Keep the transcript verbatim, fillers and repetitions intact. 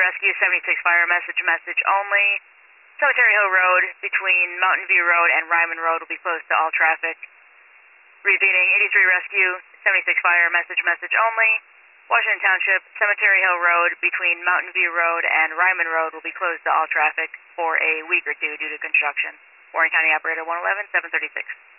Rescue, seventy-six Fire, message, message only. Cemetery Hill Road between Mountain View Road and Ryman Road will be closed to all traffic. Repeating, eighty-three Rescue, seventy-six Fire, message, message only. Washington Township, Cemetery Hill Road between Mountain View Road and Ryman Road will be closed to all traffic for a week or two due to construction. Warren County Operator one eleven, seven thirty-six.